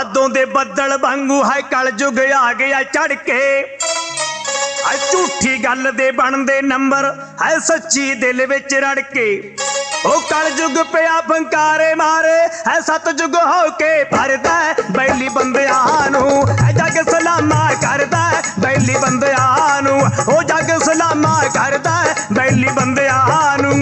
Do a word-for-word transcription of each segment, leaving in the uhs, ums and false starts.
भादों दे बदल वांगू है कल जुग आ गया चढ़ के। है झूठी गल दे बनदे नंबर है सच्ची दिल विच रड़ के। ओ कल जुग पिया फंकारे मारे है सत जुग हो के भरदा बैली बंदियां नू है जग सलामा करदा बैली बंदियां नू। ओ जग सलामा करदा बैली बंदियां नू।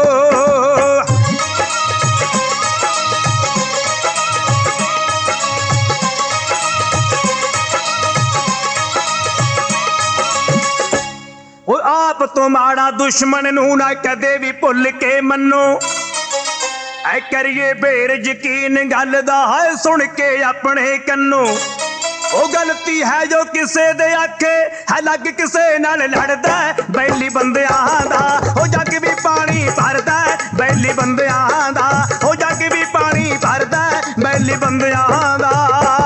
ओ आप तो माड़ा दुश्मन नू ना कदे भी भुल के मनो। ऐ करिए बेर यकीन गल दा है सुन के अपने कन्नो। ओ गलती है जो किसे दे आखे है लग किसे नाल लड़दा बैली बंदियां दा। ओ जग भी पानी भरदा बैली बंदियां दा। ओ जग भी पानी भरदा बैली बंदियां दा।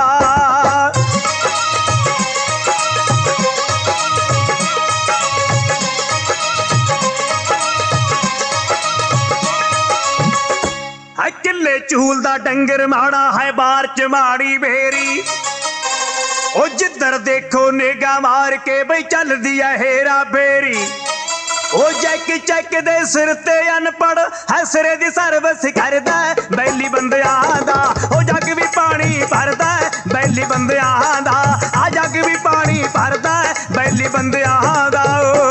किले चूल दा डंगर माड़ा है बार च माड़ी बेरी। ओ जिधर देखो निगाह मार के बई चल दिया हेरा फेरी। ओ जैक चैक दे सिर ते अनपढ़ है सिरे दी सर्विस करदा बैली बंदियां दा। ओ जग भी पानी भरदा बैली बंदियां दा। आ जग भी पानी भरदा बैली बंदियां दा।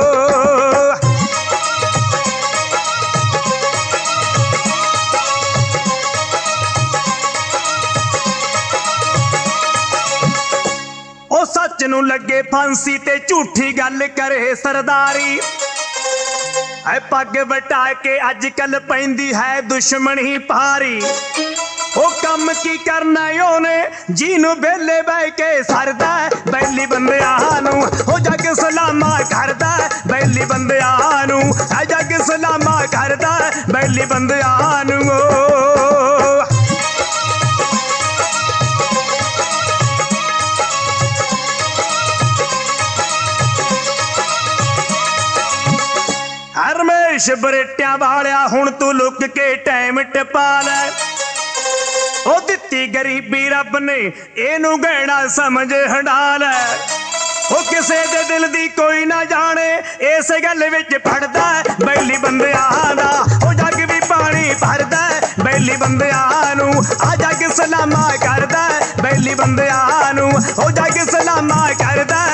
ओ सच नू लगे फांसी ते झूठी गल करे सरदारी। है पग वटा के अजकल पैंदी है दुश्मनी भारी। ओ कम की करना ओने जीनू बेले बह के सरदा बैली बंदियां नू। ओ जग सलामा करदा बैली बंदियां नू। है जग सलामा करदा बैली बंदियां नू। रमेश बरेटिया वालिया हुण तू लुक के टाइम टपा लै। ओ दित्ती गरीबी रब ने एनू गहना समझ हंडा लै। ओ किसे दे दिल दी कोई ना जाने इस गल विच फड़दा बैली बंदियां दा। ओ जग भी पानी भरदा बैली बंदियां नू। आ जग सलामा करदा बैली बंदियां नू। ओ जग सलामा करदा